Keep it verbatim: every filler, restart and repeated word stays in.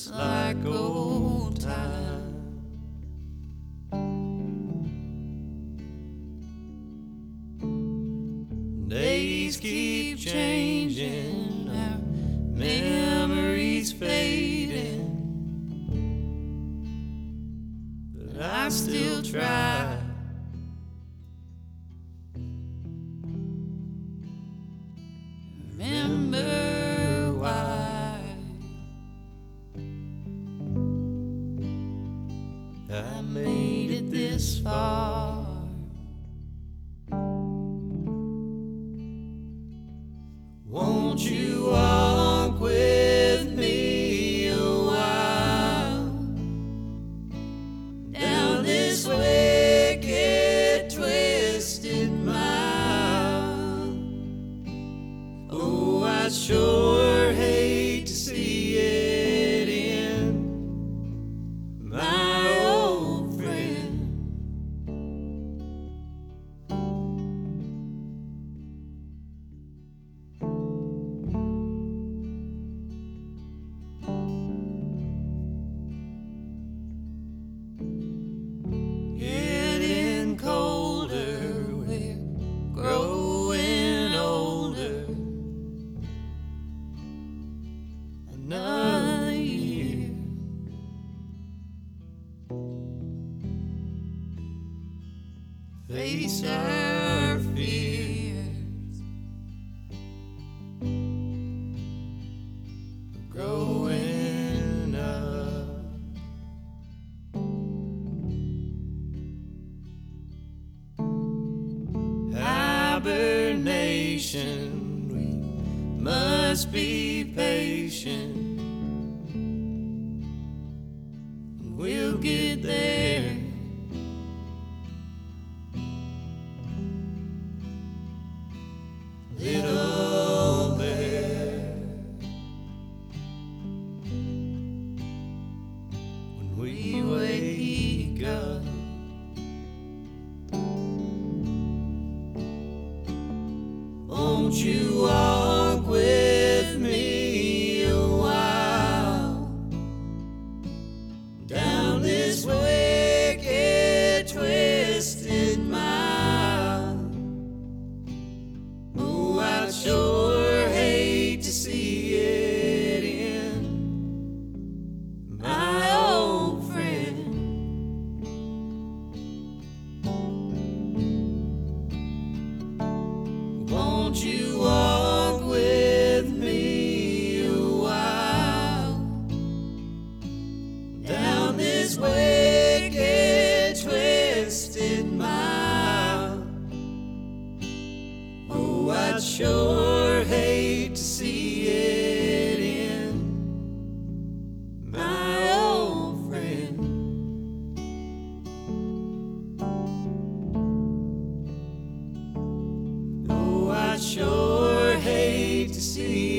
just like old times. Days keep changing, our memories fading, but I still try. Remember why I made it this far. Won't you walk with me a while down this wicked, twisted mile? Oh, I sure hate to see it end, my old friend. Getting colder, we're growing older. Another year, face our fears, growing up. Hibernation, we must be patient, and we'll get there. Little bear, when we wake up, won't you walk with me a while down this wicked, twisted mile? Oh, I'd sure hate to see it end, my old friend. Won't you walk with me a while down this wicked, twisted mile? Oh, I'd sure hate to see it end, my old friend. Oh, I'd sure hate to see